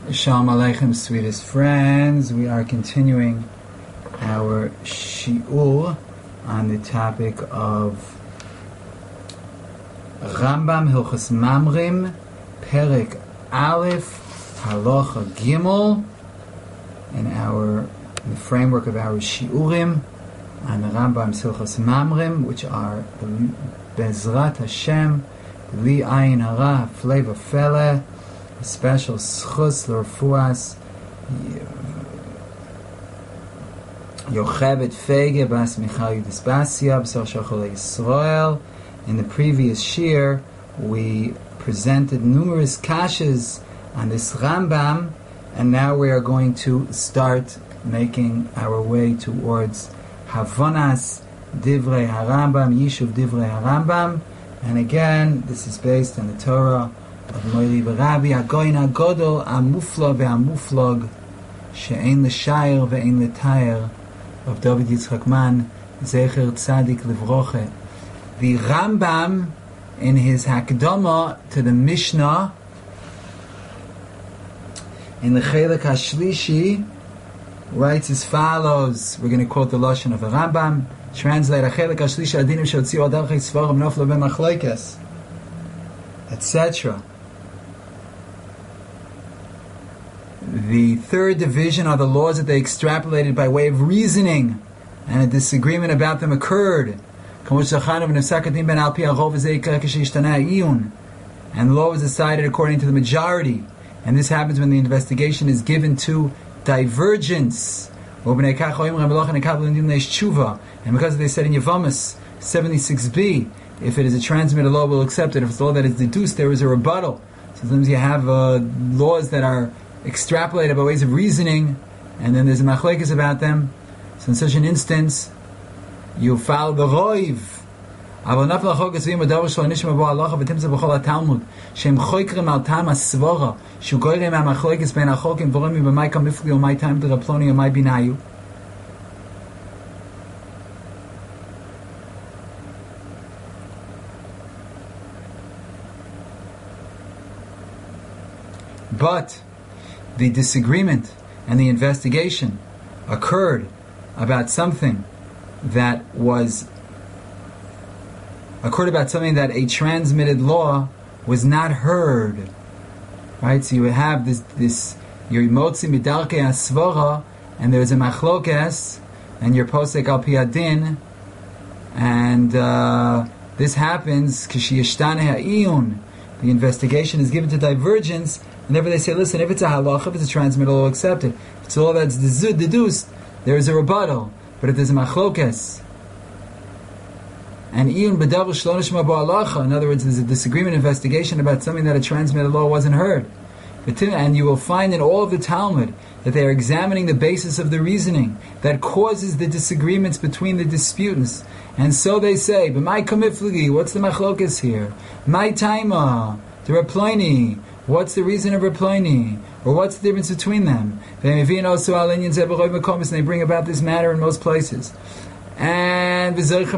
Shalom Aleichem, sweetest friends. We are continuing our shiur on the topic of Rambam Hilchos Mamrim, Perek Aleph, Halacha Gimel, in the framework of our shiurim on the Rambam's Hilchos Mamrim, which are Bezrat Hashem, Li Ayin Hara, Flavor Fele, a special schus l'refuas Yocheved Fege Bas Michal Yudis Basia B'Sar Shachol Yisrael. In the previous shir, we presented numerous kashas on this Rambam, and now we are going to start making our way towards Havanas Divrei HaRambam, Yishuv Divrei HaRambam. And again, this is based on the Torah of Mori Barabi, Hagoyin HaGodol, HaMufla ve'HaMuflog, She'ein L'Shayer ve'ein L'Tayer, of David Yitzchak Man, Zecher Tzadik Livroche. The Rambam, in his Hakdama to the Mishnah, in the Chelek HaShlishi, writes as follows. We're going to quote the Lashon of the Rambam. Translate, Chelek HaShlishi Adinim Shotziu Adarchei Svarim Noflo Ben Machlekes, etc. The third division are the laws that they extrapolated by way of reasoning, and a disagreement about them occurred. And the law was decided according to the majority, and this happens when the investigation is given to divergence. And because they said in Yevamos 76b, if it is a transmitted law, we'll accept it. If it's a law that is deduced, there is a rebuttal. Sometimes you have laws that are extrapolated by ways of reasoning, and then there's a machlekes about them. So in such an instance, you follow the roiv. But the disagreement and the investigation occurred about something that a transmitted law was not heard. Right? So you would have this your motzi midarkei asvara, and there's a machlokes, and your posek al pi adin, and this happens k'shi yishtane ha'iyun. The investigation is given to divergence. Whenever they say, listen, if it's a halacha, if it's a transmitted law, we'll accept it. If it's a law that's deduced, there is a rebuttal. But if there's a machlokes, and iyun b'davar shlo nishma bo halacha, in other words, there's a disagreement, investigation about something that a transmitted law wasn't heard. And you will find in all of the Talmud that they are examining the basis of the reasoning that causes the disagreements between the disputants. And so they say, b'may kamifligi, what's the machlokes here? My taima, the Raploni, what's the reason of Raploni? Or what's the difference between them? And they bring about this matter in most places. And and they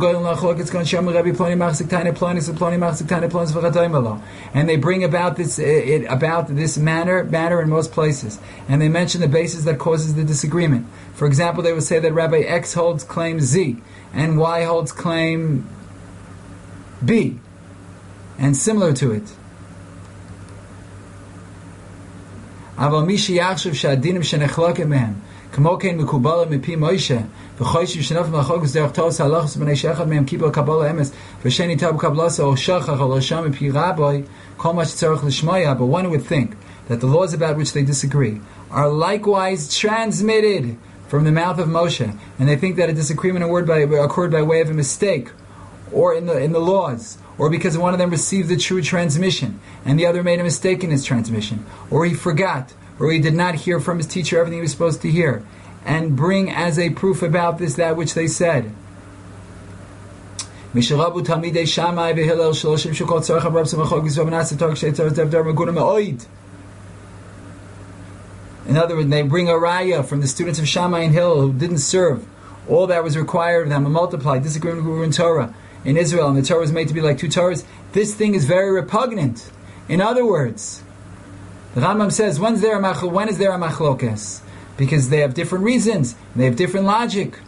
bring about this matter in most places, and they mention the basis that causes the disagreement. For example, they would say that Rabbi X holds claim Z and Y holds claim B, and similar to it. כמו כן מקובל מפי מוישה וחוישים שנפל מהחוק דרך תורס הלכות בני שחד מהם קיבל קבלה אמס ושני תא בקבלסה או שכח או לשם מפי רבי כל מה שצריך לשמוע. But one would think that the laws about which they disagree are likewise transmitted from the mouth of Moshe, and they think that a disagreement occurred by way of a mistake or in the laws, or because one of them received the true transmission and the other made a mistake in his transmission, or he forgot, or he did not hear from his teacher everything he was supposed to hear, and bring as a proof about this that which they said. In other words, they bring a raya from the students of Shammai and Hillel who didn't serve all that was required of them and multiplied. Disagreement we were in Torah in Israel, and the Torah was made to be like two Torahs. This thing is very repugnant. In other words, The Rambam says, when is there a machlokes? Because they have different reasons, they have different logic.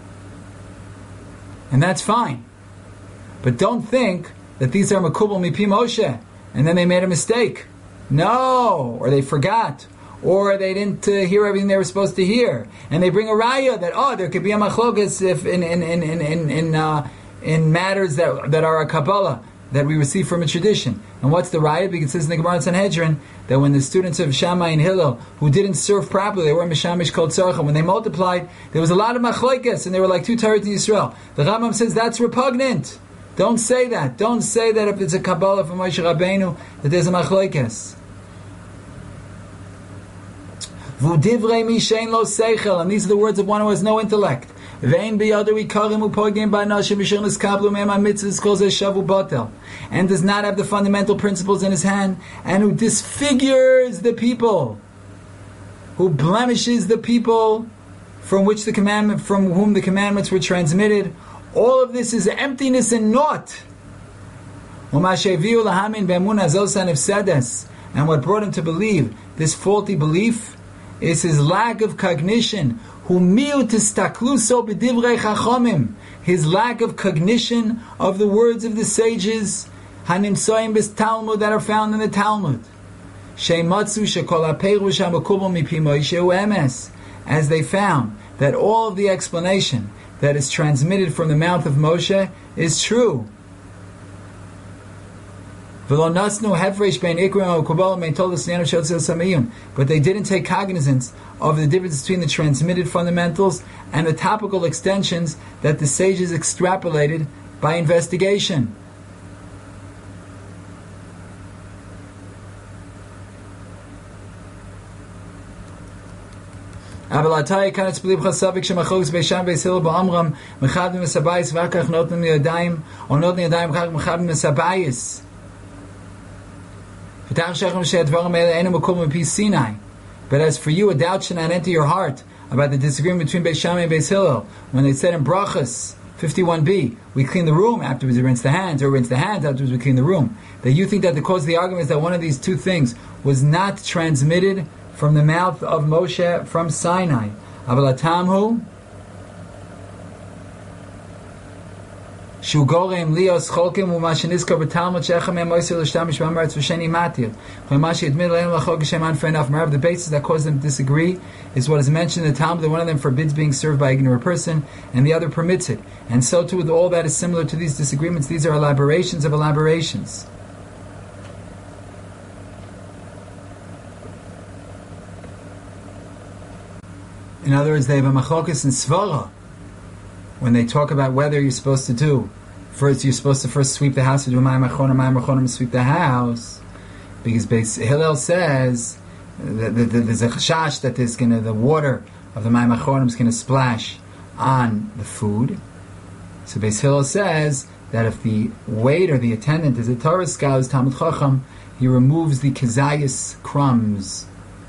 And that's fine. But don't think that these are makubal mipi Moshe, and then they made a mistake. No, or they forgot, or they didn't hear everything they were supposed to hear, and they bring a raya that there could be a machlokas if in matters that are a kabbalah that we receive from a tradition. And what's the raya? Because it says in the Gemara Sanhedrin that when the students of Shammai and Hillel who didn't serve properly, they were mishamish kol tzarcha, when they multiplied, there was a lot of machlokas, and they were like two Torahs in Yisrael. The Rambam says that's repugnant. Don't say that. Don't say that if it's a kabbalah from Moshe Rabbeinu that there's a machlokas. V'udivrei mi shein lo seichel, and these are the words of one who has no intellect. Ve'in biyadu ikarim u'pogim ba'nashim b'shir niskablu me'em ha'mitzvahs kol zeh shavu batel, and does not have the fundamental principles in his hand, and who disfigures the people, who blemishes the people from whom the commandments were transmitted. All of this is emptiness and naught. And what brought him to believe this faulty belief is his lack of cognition. His lack of cognition of the words of the sages that are found in the Talmud. As they found that all of the explanation that is transmitted from the mouth of Moshe is true. But they didn't take cognizance of the difference between the transmitted fundamentals and the topical extensions that the sages extrapolated by investigation. But they didn't But as for you, a doubt should not enter your heart about the disagreement between Beis Shammai and Beis Hillel when they said in Brachas 51b, we clean the room, afterwards we rinse the hands, or rinse the hands, afterwards we clean the room. That you think that the cause of the argument is that one of these two things was not transmitted from the mouth of Moshe from Sinai. Avalatamhu Shugorem Lios Cholkim Umashiniska Batalmud Shechem Moisil Shtamish Mamaretz V'Sheni Matir. Chamashi admit Leim Lachol Geshem Anfei Enough. The basis that caused them to disagree is what is mentioned in the Talmud, that one of them forbids being served by an ignorant person, and the other permits it. And so too with all that is similar to these disagreements. These are elaborations of elaborations. In other words, they have a machlokas and svara when they talk about whether you're supposed to do. First, you're supposed to first sweep the house, or do Mayim Achonim sweep the house, because Beis Hillel says that there's a chashash that the water of the Mayim Achonim is going to splash on the food. So Beis Hillel says that if the waiter, the attendant, is a Torah scholar, is Talmud Chacham, he removes the kezayis crumbs.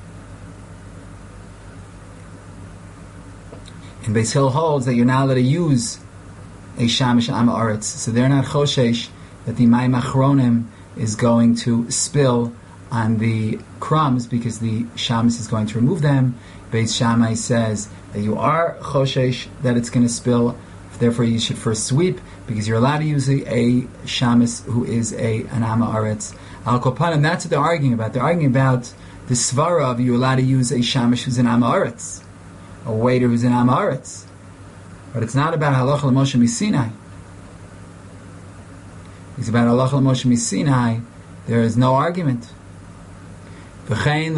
And Beis Hillel holds that you're not allowed to use a shamish amaretz, so they're not choshesh that the mayim achronim is going to spill on the crumbs because the shamus is going to remove them. Beis Shammai says that you are choshesh that it's going to spill, therefore you should first sweep because you're allowed to use a shamus who is an amaretz. Al kopanim, that's what they're arguing about. They're arguing about the svara of you're allowed to use a shamish who's an amaretz, a waiter who's in Amaretz. But it's not about halacha l'Moshe Misinai. It's about halacha l'Moshe Misinai. There is no argument. And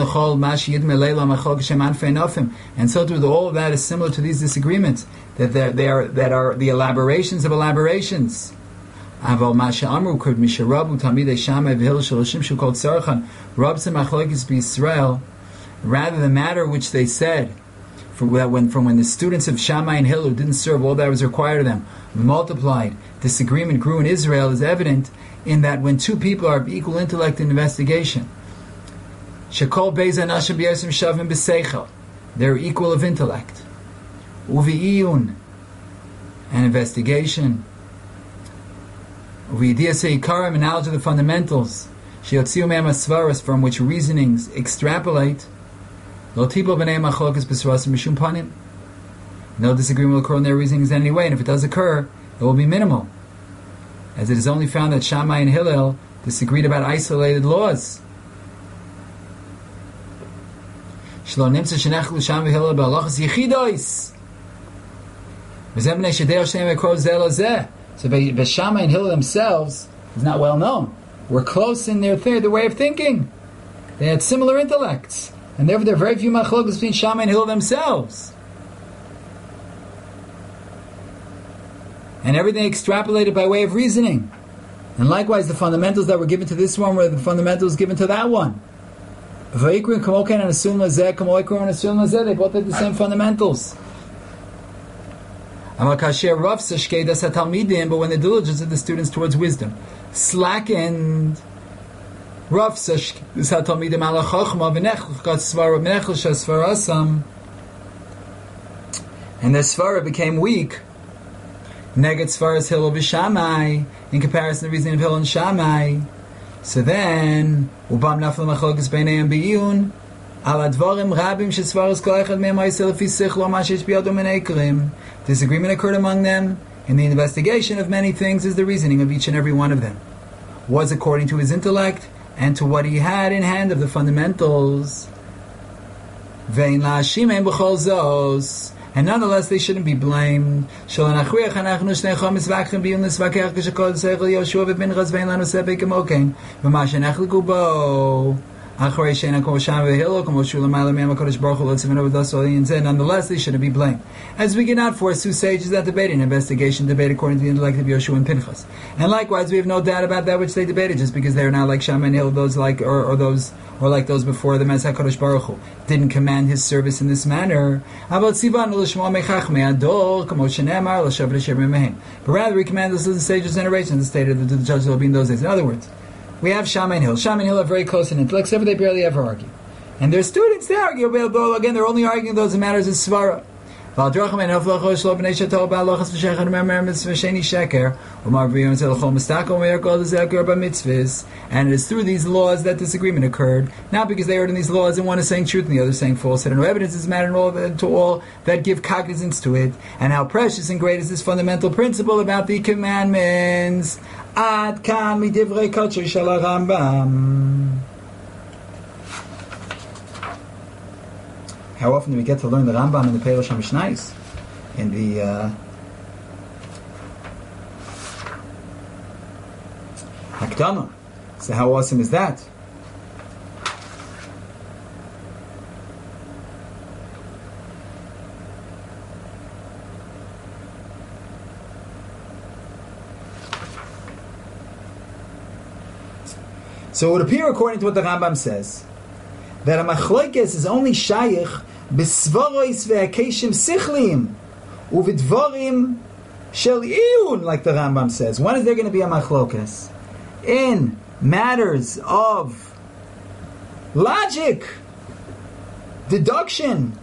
so too, all of that is similar to these disagreements, that are the elaborations of elaborations. Rather, the matter which they said, from when the students of Shammai and Hillel didn't serve all that was required of them, multiplied, disagreement grew in Israel, is evident in that when two people are of equal intellect and investigation, Shekol Beis Anashim B'Yasim Shavim B'Seichel, they're equal of intellect, Uvi'iyun, and investigation, Uvi'idiyasei Ikarim, and knowledge of the fundamentals, Sheyotziu mehem asvaros, from which reasonings extrapolate. Lo tibul b'nei machlokas b'svaros mishum panim. No disagreement will occur in their reasonings in any way, and if it does occur, it will be minimal, as it is only found that Shammai and Hillel disagreed about isolated laws. Shlo nimtza shenechlu Shammai Hillel b'halachas yichidos. V'zeh b'nei shedei Hashem ekor zeh lo zeh. So Shammai and Hillel themselves is not well known. We're close in their way of thinking. They had similar intellects, and therefore there are very few machlokas between Shammai and Hillel themselves. And everything extrapolated by way of reasoning. And likewise, the fundamentals that were given to this one were the fundamentals given to that one. They both had the same fundamentals. But when the diligence of the students towards wisdom slackened, and the svara became weak, Neged Svaras Hillel v'Shammai, in comparison to the reasoning of Hillel and Shammai. So then, Ubam Nafal Machlokas Beinei Biyun, Al Advarim Rabim Shesvaras Kol Echad Mehem Ha'isel Lefi Sichlo Ma Sheish Biyado Min Eikrim. Disagreement occurred among them, and the investigation of many things is the reasoning of each and every one of them was according to his intellect and to what he had in hand of the fundamentals. Vein La'ashim Ein B'chol Zos. And nonetheless, they shouldn't be blamed. Nonetheless, they shouldn't be blamed. As we cannot force two sages that debate an investigation debate according to the intellect of Yoshua and Pinchas. And likewise, we have no doubt about that which they debated, just because they are not like Shammai and Hillel, those like or those before them, as HaKadosh Baruch Hu didn't command his service in this manner. But rather, he commanded us as the sages' generation, the state of the judges will be in those days. In other words, we have Shammai and Hillel. Shammai and Hillel are very close in intellect, except they barely ever argue. And their students, they argue. Again, they're only arguing those matters of Svara. And it is through these laws that disagreement occurred, not because they heard in these laws and one is saying truth and the other is saying falsehood. And no evidence is matter to all that give cognizance to it. And how precious and great is this fundamental principle about the commandments. Ad kan midivrei kodesh shel Rambam. How often do we get to learn the Rambam in the Perush HaMishnayos? In the Hakdama. So how awesome is that? So it would appear, according to what the Rambam says, that a machlokes is only shaykh b'svaros ve'akeshim sichlim uvidvarim shel iyun, like the Rambam says. When is there going to be a machlokes? In matters of logic, deduction.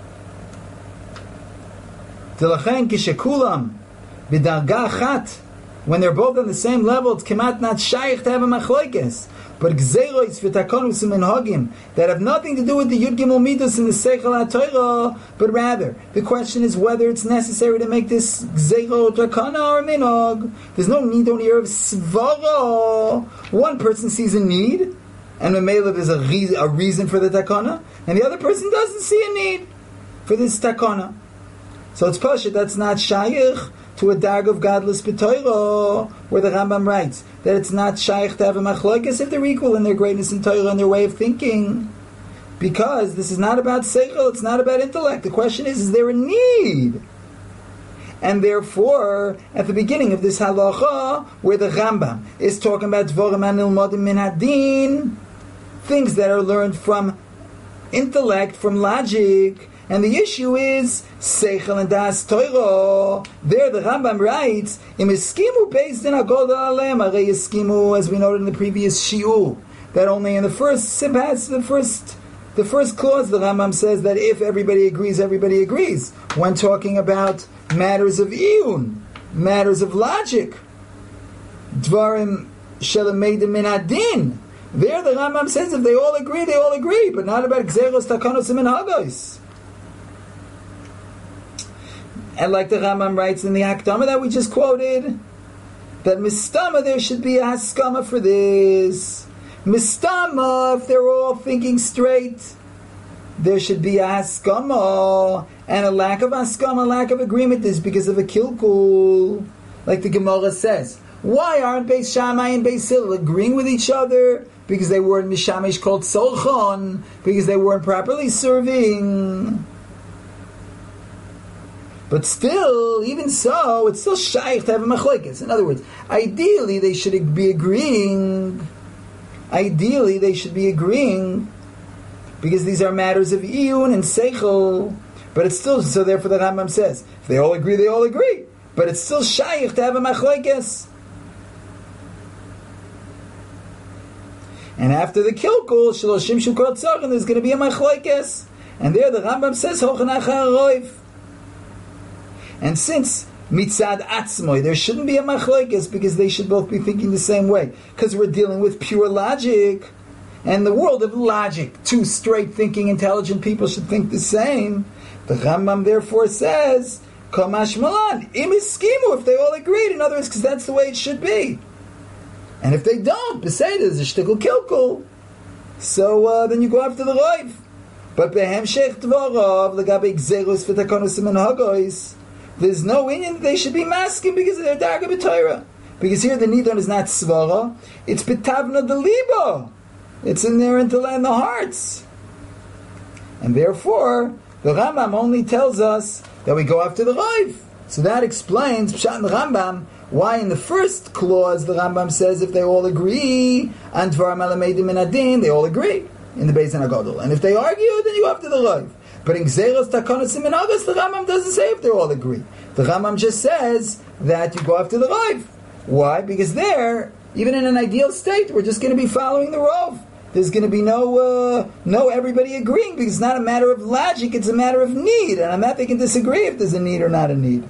D'lachen kishekulam b'darga achat, when they're both on the same level, it's kemat not shaykh to have a machlokes. But gzeiros v'takonus u'minhagim that have nothing to do with the Yud Gimel Midos and the Seichel HaTorah, but rather the question is whether it's necessary to make this gzeiro takana or minhag. There's no need on here of svara. One person sees a need, and Mamela there's a reason for the takana, and the other person doesn't see a need for this takana. So it's pashut that's not shaykh to a dag of godless b'Torah, where the Rambam writes that it's not shaykh to have a machlokes if they're equal in their greatness in Torah and their way of thinking, because this is not about seichel, it's not about intellect. The question is there a need? And therefore, at the beginning of this halacha, where the Rambam is talking about dvorim anilmodim min hadin, things that are learned from intellect, from logic, and the issue is Seichel and Das Torah. There the Rambam writes, Im eskimu based in Agoda Alem, Are eskimu, as we noted in the previous shiur, that only in the first clause the Rambam says that if everybody agrees, everybody agrees. When talking about matters of iyun, matters of logic, Dvarim Shelemeidim min adin, There the Rambam says if they all agree, but not about Gzeros, Takanos, and Hagos. And like the Rambam writes in the Hakdama that we just quoted, that Mistama, there should be a Haskama for this. Mistama, if they're all thinking straight, there should be a Haskama, and a lack of Haskama, lack of agreement is because of a Kilkul. Like the Gemara says, why aren't Beis Shammai and Beis Hillel agreeing with each other? Because they weren't Mishamish called Solchon, because they weren't properly serving. But still, even so, it's still shaykh to have a machlokes. In other words, ideally they should be agreeing. Because these are matters of iyun and seichel. But it's still, so therefore the Rambam says, if they all agree. But it's still shaykh to have a machlokes. And after the kilkul, shaloshim shukot tzarchen, there's going to be a machlokes. And there the Rambam says, hochan achar roiv. And since mitzad atzmoi, there shouldn't be a machlokes because they should both be thinking the same way. Because we're dealing with pure logic. And the world of logic, two straight thinking, intelligent people should think the same. The Rambam therefore says, Kamash Malan, im iskimu, if they all agreed. In other words, because that's the way it should be. And if they don't, beseder is a shtickle kilkul. So then you go after the roiv. But behem sheikh dvarav, legabe gzeros v'takonosim and hagois, there's no Indian that they should be masking because of their Darga B'Torah. Because here the Nidon is not Svara, it's B'tavna Deliba. It's in there into land the hearts. And therefore, the Rambam only tells us that we go after the Raiv. So that explains, Pshat in the Rambam, why in the first clause the Rambam says if they all agree, and Dvar Malamedim and Adin, they all agree in the Beis HaGadol. And if they argue, then you go after the Raiv. But in Gzeros, Takonosim, and others, the Rambam doesn't say if they all agree. The Rambam just says that you go after the Rav. Why? Because there, even in an ideal state, we're just going to be following the Rav. There's going to be no everybody agreeing, because it's not a matter of logic, it's a matter of need. And on that they can disagree if there's a need or not a need.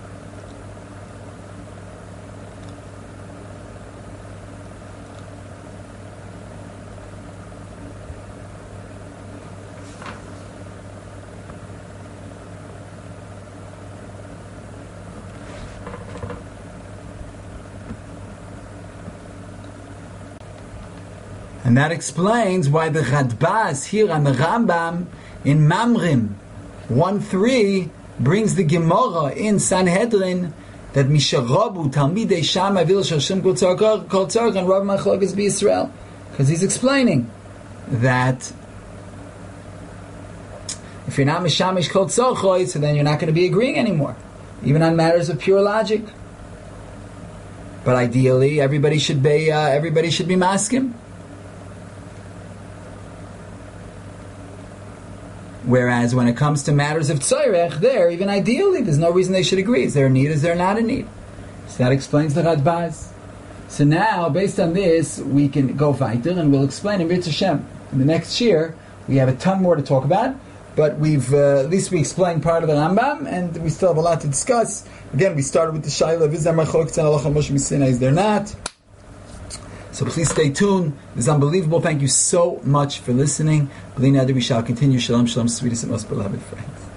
And that explains why the Radbaz here on the Rambam in Mamrim 1:3 brings the Gemara in Sanhedrin that Misharabu Talmidei Shammai Vil Shoshem Kol Tzarech and Rav Machlokes BiYisrael, because he's explaining that if you're not Mishamish Kol Tzarech, so then you're not going to be agreeing anymore, even on matters of pure logic. But ideally, everybody should be maskim. Whereas when it comes to matters of tzorech, there, even ideally, there's no reason they should agree. Is there a need? Is there not a need? So that explains the Radbaz. So now, based on this, we can go weiter, and we'll explain in B'Tz Hashem. In the next year, we have a ton more to talk about, but we've at least we explained part of the Rambam, and we still have a lot to discuss. Again, we started with the Shaila of is there Machlokes and Halacha Moshe Misina, is there not? So please stay tuned. It's unbelievable. Thank you so much for listening. B'li neder we shall continue. Shalom, shalom, sweetest and most beloved friends.